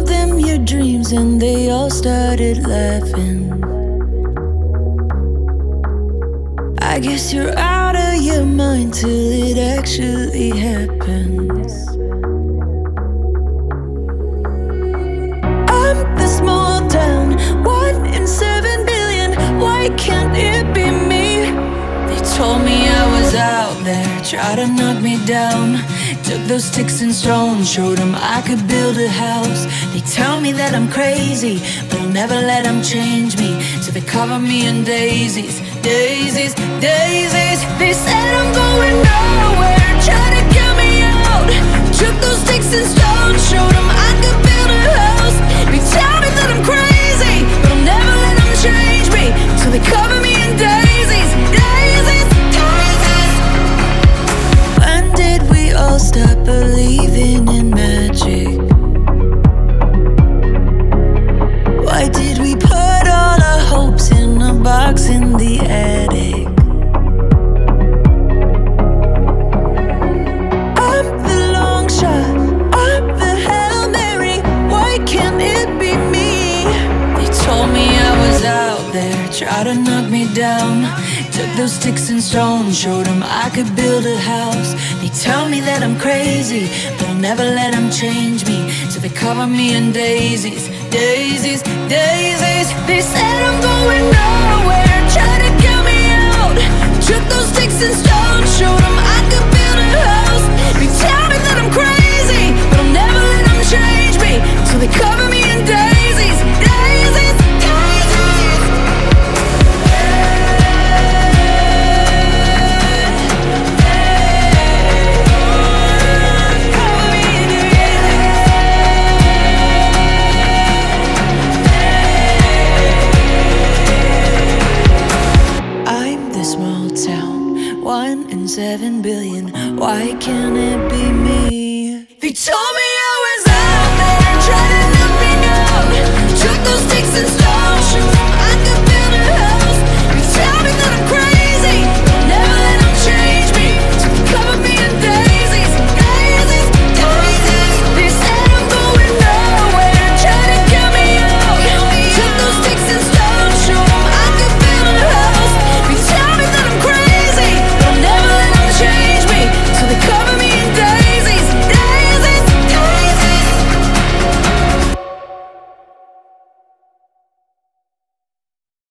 told them your dreams and they all started laughing. I guess you're out of your mind till it actually happens. I'm the small town, 1 in 7 billion. Why can't it be me? They told me I was out there, tried to knock me down. Took those sticks and stones, showed them I could build a house. They tell me that I'm crazy, but I'll never let them change me. So they cover me in daisies, daisies, daisies. They said I'm going nowhere, trying to get me out. Took those sticks and stones, showed them I could build a house. They tell me that I'm crazy, but I'll never let them change me. So they cover me in daisies, daisies, daisies. When did we all stop believing in magic? Why did we put all our hopes in a box in the attic? I'm the long shot, I'm the Hail Mary. Why can't it be me? They told me I was out there, tried to knock me down. Took those sticks and stones, showed them I could build a house. They tell me that I'm crazy, but I'll never let them change me. So they cover me in daisies, daisies, daisies. They said I'm going nowhere, try to get me out. Took those sticks and stones, showed them I could build a house. They tell me that I'm crazy, but I'll never let them change me. So they cover me in daisies, daisies, daisies. I'm the small town, 1 in 7 billion. Why can't it be me? They told me I was out there, trying to knock me down. Took those sticks and stones.